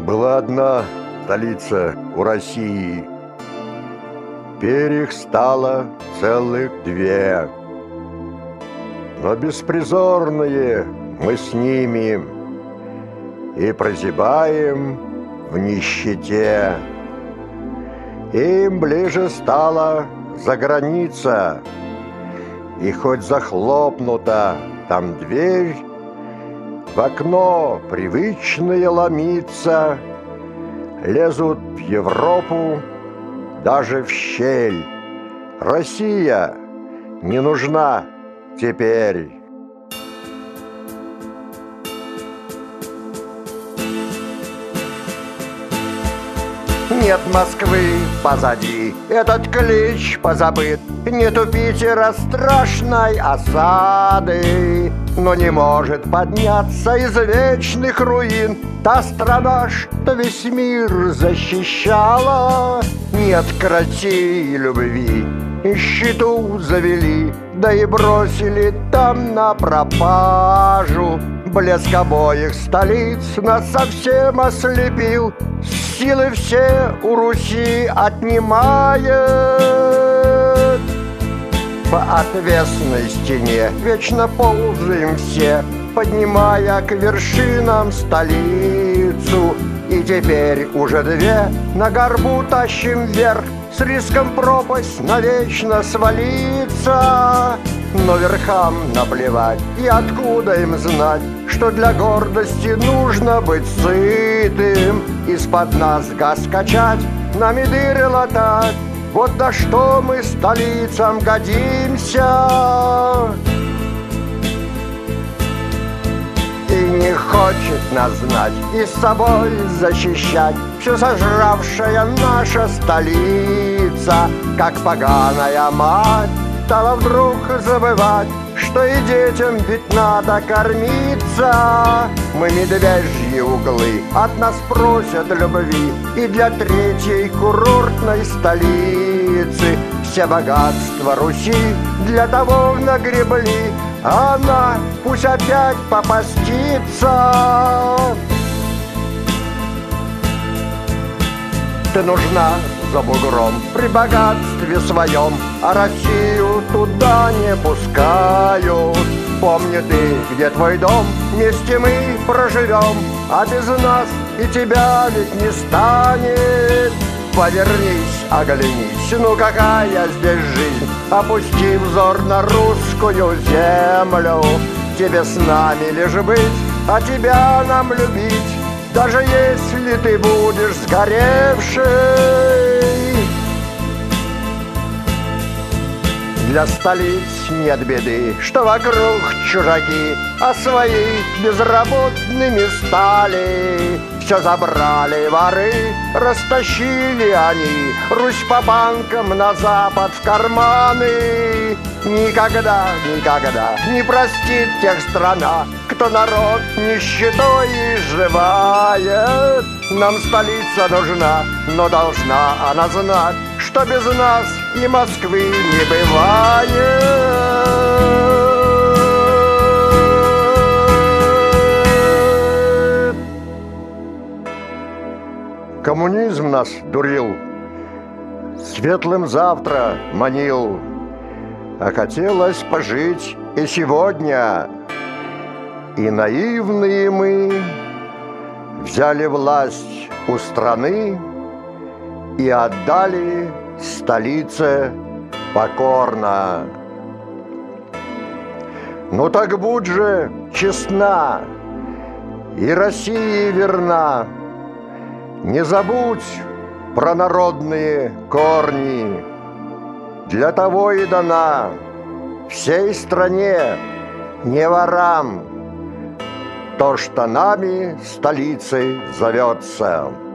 Была одна столица у России, теперь их стало целых две. Но беспризорные мы с ними и прозябаем в нищете. Им ближе стала заграница, и хоть захлопнута там дверь, в окно привычные ломиться, лезут в Европу, даже в щель. Россия не нужна теперь. Нет Москвы позади, этот клич позабыт. Нету Питера страшной осады, но не может подняться из вечных руин та страна, что весь мир защищала. Нет к России любви, и щиту завели, да и бросили там на пропажу. Блеск обоих столиц нас совсем ослепил, силы все у Руси отнимает. По отвесной стене вечно ползаем все, поднимая к вершинам столицу. И теперь уже две на горбу тащим вверх, с риском пропасть навечно свалиться. Но верхам наплевать, и откуда им знать, что для гордости нужно быть сытым, из-под нас газ качать, нами дыры латать. Вот на что мы столицам годимся. И не хочет нас знать и с собой защищать всю сожравшая наша столица, как поганая мать стала вдруг забывать, что и детям ведь надо кормиться. Мы медвежьи углы от нас просят любви, и для третьей курортной столицы все богатства Руси для того нагребли, а она пусть опять попастится. Ты нужна за бугром при богатстве своем, а Россию туда не пускают. Помни ты, где твой дом, вместе мы проживем, а без нас и тебя ведь не станет. Повернись, оглянись, ну какая здесь жизнь, опусти взор на русскую землю. Тебе с нами лишь быть, а тебя нам любить, даже если ты будешь сгоревший. Для столиц нет беды, что вокруг чужаки, а свои безработными стали. Все забрали воры, растащили они Русь по банкам на запад в карманы. Никогда, никогда не простит тех страна, кто народ нищетой изживает. Нам столица нужна, но должна она знать, что без нас и Москвы не бывает. Коммунизм нас дурил, светлым завтра манил, а хотелось пожить и сегодня. И наивные мы взяли власть у страны и отдали столице покорно. Ну так будь же честна и России верна, не забудь про народные корни. Для того и дана всей стране, не ворам, то, что нами столицей зовется.